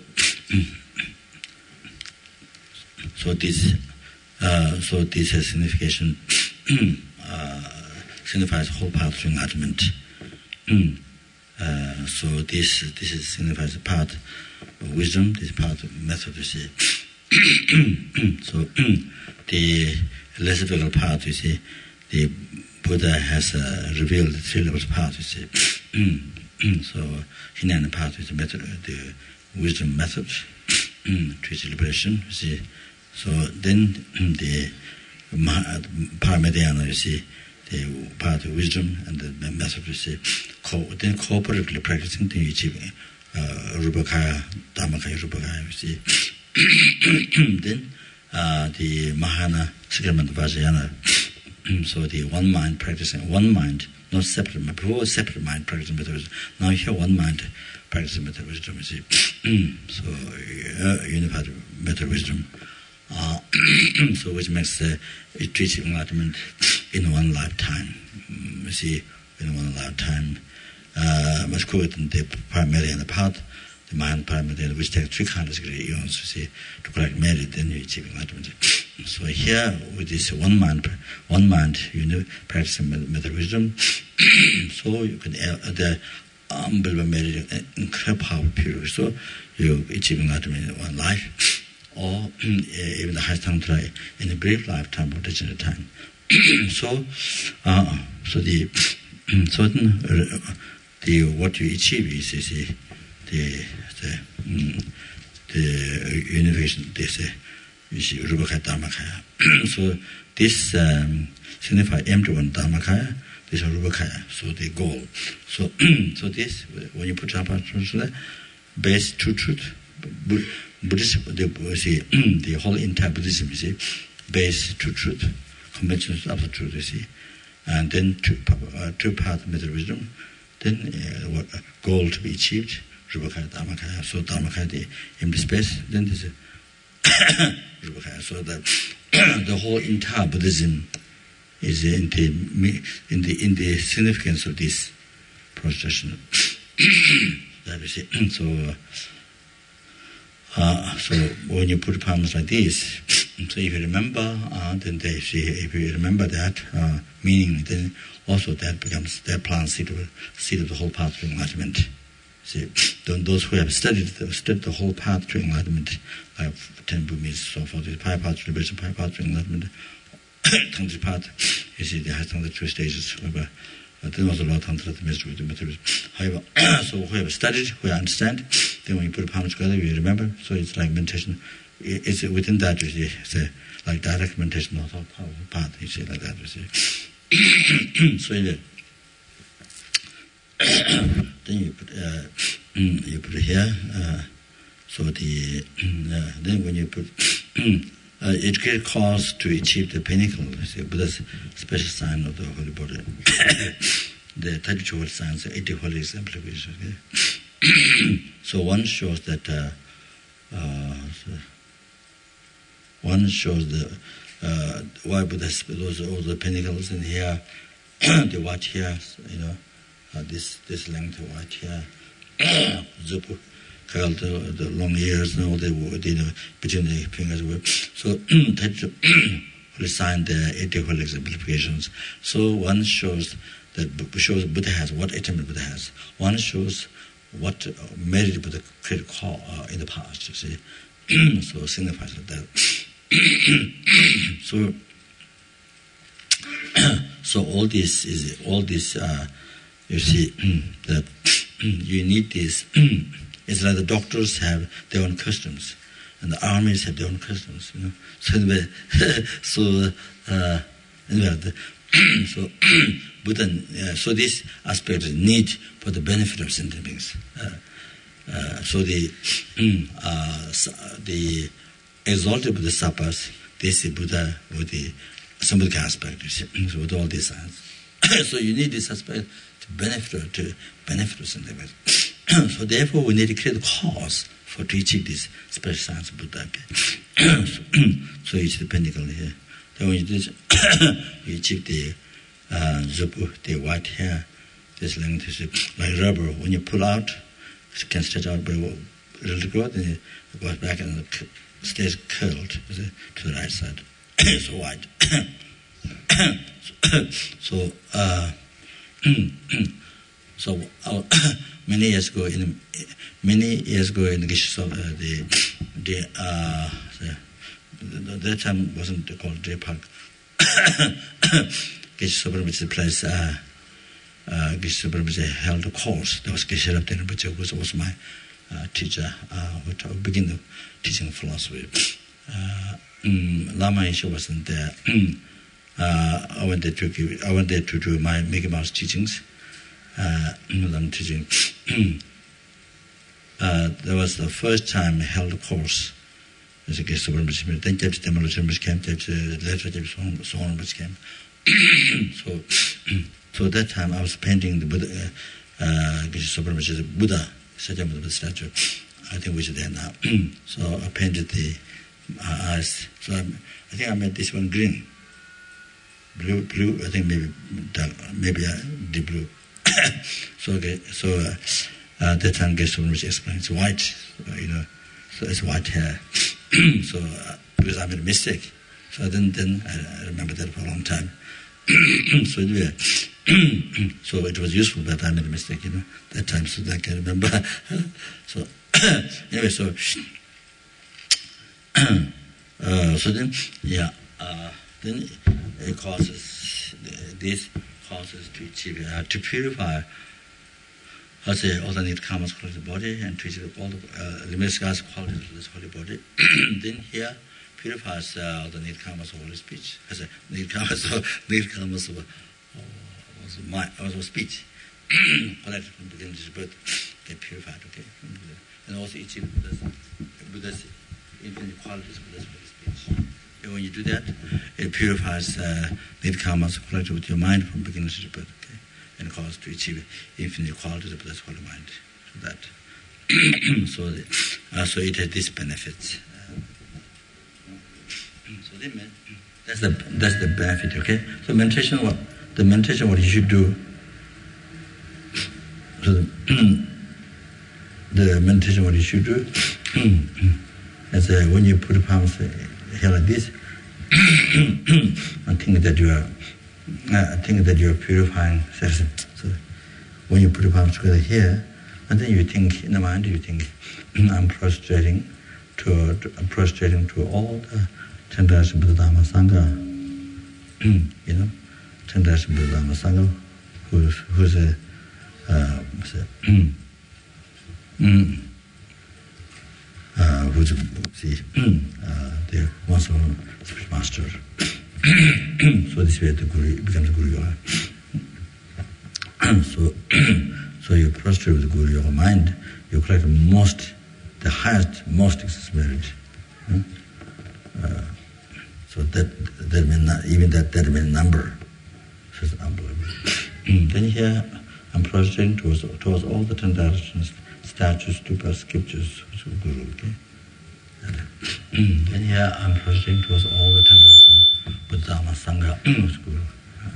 so this uh, so this has signification. uh, signifies whole path to enlightenment. Uh, so this this is signifies a part of wisdom, this part of method, you see. So the less difficult part, you see, the Buddha has uh, revealed the three levels path, you see. So Hinayana path is the method, the wisdom method to its liberation, you see. So then the Paramedhyana, you see, the part of wisdom and the method, you see, co- then cooperatively practicing, then you achieve uh, Rupakaya, Dhammakaya, Rupakaya, you see. Then uh, the Mahana, Sakramanta Vajrayana, so the one mind practicing, one mind, not separate mind. Before separate mind practicing method wisdom, now here one mind practicing method wisdom, you see. So uh, unified method wisdom. Uh, so which makes uh, it reach enlightenment in one lifetime. Um, you see, in one lifetime. Uh, much quicker than the Paramedhyana path, the mind Paramedhyana, which takes three countless great eons, you see, to collect merit, then you achieve enlightenment. So here, with this one mind, one mind, you know, practicing method wisdom, so you can uh, the unbelievable merit, incredible power, pure. So you achieve enlightenment in one life. Or even the highest tantra in a brief lifetime or degenerate time. so, uh, so the certain uh, the what you achieve is, is the the the, um, the unification. This uh, you see Rupakaya Dhammakaya. So this um, signifies empty one Dhammakaya. This is Rupakaya. So the goal. So so this when you put up the base true truth. Buddhism, the, see, the whole entire Buddhism, you see, based to truth, conventions of the truth, you see, and then two, uh, two part method wisdom, then uh, what uh, goal to be achieved, Rupakaya, Dhammakaya, so Dhammakaya, the empty space, then there's a Rupakaya, so that the whole entire Buddhism is in the in the in the significance of this procession. That you see, so. Uh, Uh, so when you put palms like this, so if you remember, uh, then they see, if you remember that uh, meaning, then also that becomes that plant seed of, seed of the whole path to enlightenment. See, those who have studied the, studied the whole path to enlightenment, like ten Bhumis, so forth, the five paths to liberation, five paths to enlightenment, tantric path, you see, they have the two stages. However, uh, then also a lot of tantra, the mystery, the materials. However, so who have studied, who understand, then when you put palms together, you remember. So it's like meditation. It's within that, you see, it's a, like direct meditation, not all path, you see, like that, you see. So anyway, then you put uh, you put it here. Uh, so the uh, then when you put uh, it gets cause to achieve the pinnacle. See, Buddha's special sign of the holy body. The thirty-two holy signs, the eighty holy exemplification. Okay? So one shows that uh, uh, so one shows the uh, why Buddha those all the pinnacles in here, the watch here, you know, uh, this this length of watch here, zupu, called the, the long ears and all the, the you know, between the fingers. So that holy sign the eighty holy exemplifications. So one shows that shows Buddha has what attainment Buddha has. One shows what merit Buddha created call uh, in the past. You see, so signifies that. so, so all this is all this. Uh, you see that you need this. It's like the doctors have their own customs, and the armies have their own customs. You know, so anyway, so uh, anyway, the, so Buddha. Uh, so this aspect is need for the benefit of sentient beings. Uh, uh, so the uh, the exalted Buddha sapas, this is Buddha with the symbolic aspect, you see, so with all these signs. So you need this aspect to benefit to benefit of sentient beings. So therefore, we need to create a cause for to achieve this special science of Buddha. Okay? so, so it's depending on here. Then when you do this, you achieve the uh, zubu, the white hair. This length is like rubber. When you pull out, it can stretch out, but it will grow, then it goes back and it stays curled to the right side. It's white. so, uh, so our, many years ago, in many years ago in the Geshe uh, the the uh, the, that time wasn't called Jay Park. Geshe Sopa Rinpoche place. Uh, uh, Geshe Sopa Rinpoche held a course. That was Geshe Rabten Rinpoche, who was my uh, teacher, uh, who began the teaching philosophy. Uh, um, Lama Yeshe wasn't there. uh, I went there to I went there to do my Mickey Mouse teachings. Uh, I'm teaching. uh, that was the first time I held a course as a guest of Rinpoche. Then Jeb's Demolition Rinpoche came, Jeb's Letter Jeb's Song Rinpoche came. So, so at that time I was painting the Buddha, uh, Geshe Sopa Rinpoche's Buddha, Sajjana Buddha statue, I think which is there now. So I painted the uh, eyes. So I, I think I made this one green. Blue, blue, I think maybe dark, maybe uh, deep blue. so okay, so uh, uh, that time Geshe Sopa Rinpoche explained it's white, uh, you know, so it's white hair. so uh, because I made a mistake, so then then I, I remember that for a long time. so yeah, so it was useful that I made a mistake, you know, that time, so that I can remember. so anyway, so uh, so then yeah, uh, then it causes this. Causes to achieve, uh, to purify, I say, all the need karmas quality of the body and to achieve all the uh, limited God's qualities of this holy body. Then here purifies uh, all the need karmas of holy speech. I say, need karmas of need karmas of uh, also my also speech. Collected from the beginning to birth, get purified. Okay, and also achieve Buddha's Buddha's infinite qualities of Buddha's holy speech. When you do that, it purifies uh, need karmas collected with your mind from beginning to birth, okay, and causes to achieve infinite qualities of Buddha's holy mind. So that, so the, uh, so it has these benefits. Uh, so they, that's the that's the benefit, okay. So meditation, what the meditation, what you should do. So the, the meditation, what you should do, is uh, when you put the palms here like this, I think that you are, I think that you are purifying citizen. So when you put your palms together here, and then you think in the mind, you think, I'm prostrating to, to I'm prostrating to all the ten thousand Buddha Dhamma Sangha, you know, ten thousand Buddha Dhamma Sangha, who's who's a, uh, say, mm, uh, who's a, see, uh, the once spiritual master. So this way the guru becomes Guru Yoga. so, so you prostrate with the Guru Yoga mind, you collect the most, the highest, most merit. Hmm? Uh, so that that means not, even that that means number. So it's unbelievable. Then here I'm prostrating towards towards all the ten directions, statues, stupas, scriptures, which are Guru. Okay. And here I'm prostrating towards all the ten directions, Buddha Dhamma Sangha, which is Guru.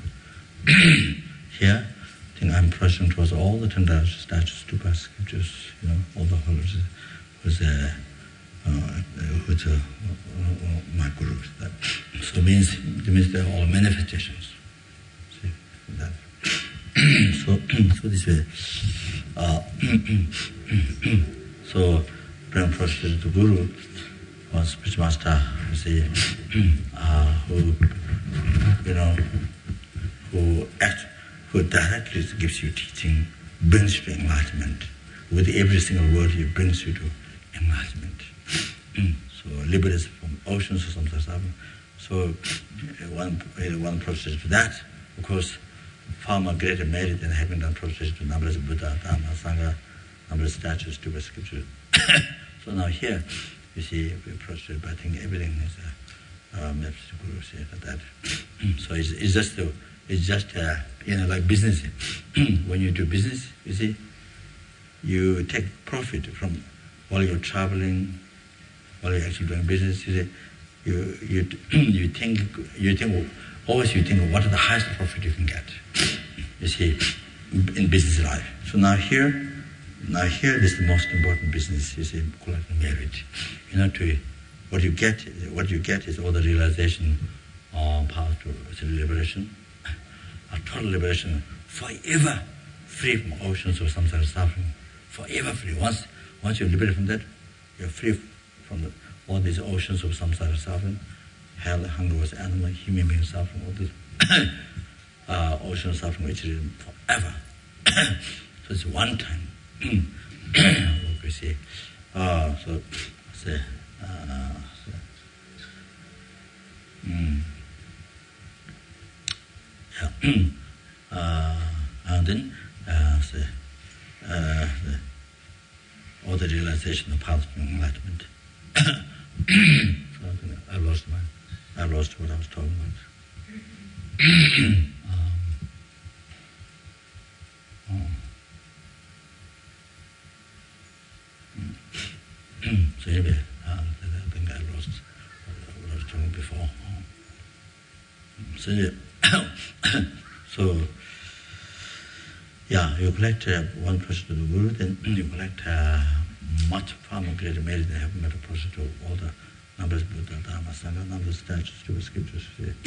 Here, I think I'm prostrating towards all the ten directions, statues, stupas, scriptures, you know, all the holiness. Was uh, uh, who's uh, uh, my guru. That. So it means it means they're all manifestations. See that. so so this way. Uh, so being prostrated to Guru was spiritual master. You see, uh, who you know who act who directly gives you teaching, brings you to enlightenment. With every single word, he brings you to enlightenment. So liberties from oceans or something. So one one process for that, of course, far more greater merit than having done process to numbers of Buddha, Dhamma, Sangha, numbers of statues, to scripture. So now here, you see, we process, but I think everything is a uh, maps to Guru say for that. So it's, it's just a, it's just a, you know, like business. When you do business, you see, you take profit from while you're traveling, while you're actually doing business. You you you, you think you think always you think what is the highest profit you can get. You see, in business life. So now here, now here is the most important business. You see, collecting marriage. You know, to what you get, what you get is all the realization, uh, path to liberation, a total liberation, forever free from oceans of samsara suffering, forever free. Once, once you're liberated from that, you're free from the, all these oceans of samsara suffering, hell, hunger, was animal, human being suffering, all this uh, ocean of suffering, which is forever. So it's one time. What we see. Uh, so, say, uh, so, mm, yeah. uh, and then, uh, say, uh, the, all the realization of path of enlightenment. So I lost my, I lost what I was talking about. um, oh. So anyway, uh, I think I lost what I was talking before. So, anyway, so yeah, you collect uh, one process to the Guru, then you collect uh, much far more greater merit than have met a process to all the numbers, Buddha, Dharma, Sangha, numbers, statues, to scriptures.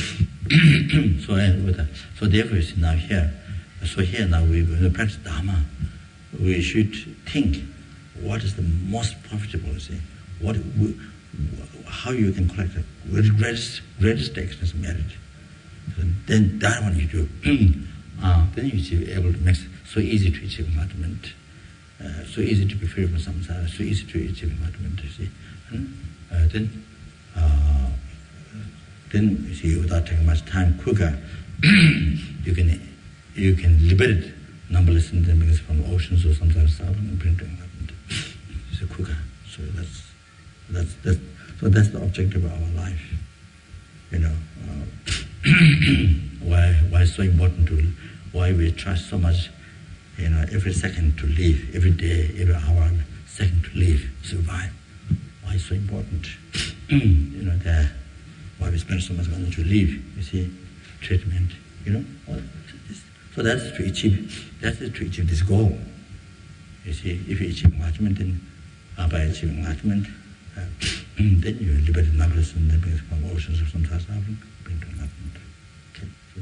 So, uh, so therefore, you see now here, so here now we when we practice Dharma, we should think what is the most profitable, you see, what, how you can collect the greatest, greatest extent of merit. So then that one you do. uh, then you will be able to make it so easy to achieve enlightenment, uh, so easy to be free from samsara, so easy to achieve enlightenment, you see. And uh, then, uh, then you see, without taking much time, quicker, you can you can liberate numberless beings from the oceans of samsara suffering and bring to enlightenment. It's quicker. So that's that's that's so that's the objective of our life. You know, uh, why why it's so important to why we try so much. You know, every second to live, every day, every hour, second to live, survive. Why it's so important? You know, that why we spend so much money to live. You see, treatment. You know, all this. So that's to achieve. That's to achieve this goal. You see, if you achieve enlightenment, then uh, by achieving enlightenment, uh, then you liberate numbers and then from oceans of samsara suffering, bring to enlightenment. Okay, so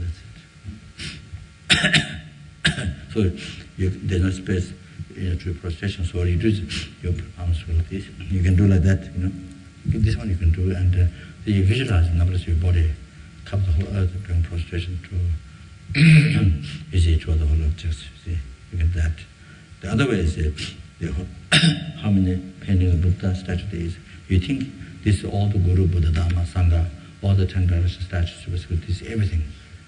that's it. So you, there's no space, you know, to prostration. So what you do is you put arms like this. You can do like that, you know. This one you can do, and uh, you visualize the numbers of your body, cover the whole earth during prostration to, you see, to the whole objects. You see, you get that. The other way is uh, the whole how many paintings of Buddha statue there is. You think this is all the Guru, Buddha, Dharma, Sangha, all the ten generation statues, this is everything.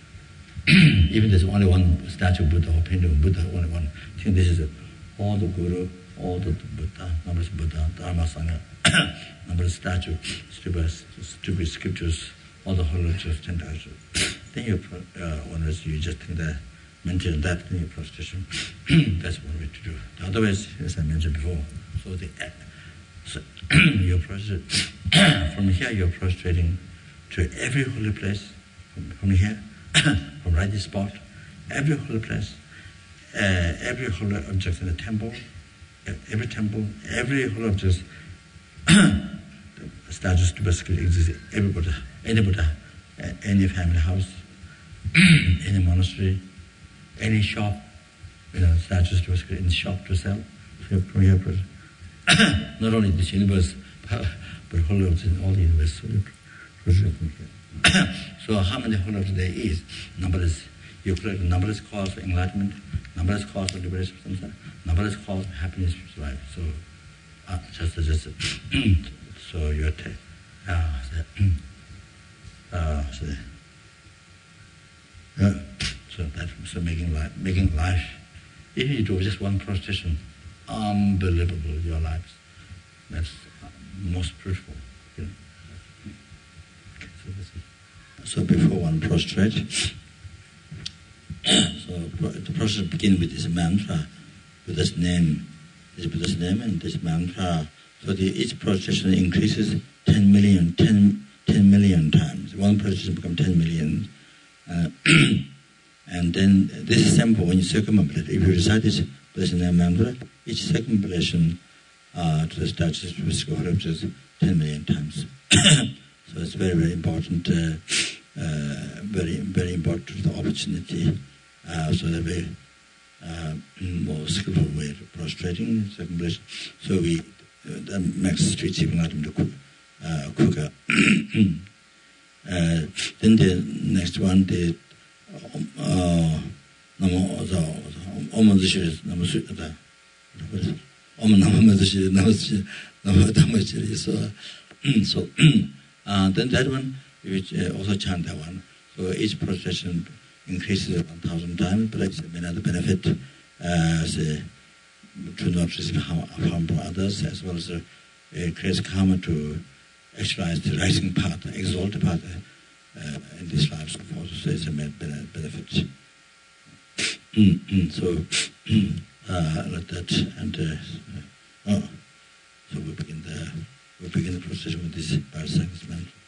Even there's only one statue of Buddha or painting of Buddha, only one. I think this is all the Guru, all the Buddha, numbers of Buddha, Dharma, Sangha, numbers of statue, stupid, stupid scriptures, all the whole of ten thousand. Then you, uh, once you just think that, maintain that in your prostration. That's one way to do. The other way is, as I mentioned before, so the so you're prostrating from here. You're prostrating to every holy place from, from here. From right this spot, every holy place, uh, every holy object in the temple, every temple, every holy object, statues to basically exist. Every Buddha, any Buddha, uh, any family house, any monastery, any shop, you know, statues to basically in the shop to sell. So from here, not only this universe, but holy objects in all the universe. So from here. So how many holy objects there is? Numberless. You collect numberless cause for enlightenment, numberless cause for liberation from samsara, numberless cause for happiness in life. So, uh, just just so you take, uh, uh, so, uh, so that so making life, making life. If you do just one prostration, unbelievable your lives. That's uh, most fruitful. You know? So before one prostrate, so the process begins with this mantra, with this name, this Buddha's name and this mantra. So the, each prostration increases ten million, ten, ten million times. One prostration becomes ten million. Uh, and then this is simple when you circumambulate. If you recite this Buddha's name mantra, each circumambulation uh, to the statues of is ten million times. So it's very, very important, uh, uh, very, very important to the opportunity. Uh, so that we uh, more skillful way of prostrating circumambulation. So we uh, that makes the street even item to uh, quicker. uh, then the next one, the uh, namo the omanzishi namo suita. Om namo mazishi namo namo dhammachi. So so uh, then that one which uh, also chant that one. So each prostration increases one thousand times, but it's another benefit uh, say, to not receive harm, harm from others, as well as uh, it creates karma to actualize the rising path, the exalted path uh, in this life. So also it's a benefit. So uh, like that, and uh, oh, so we begin the we begin the procession with this Bharat Sanghas mantra.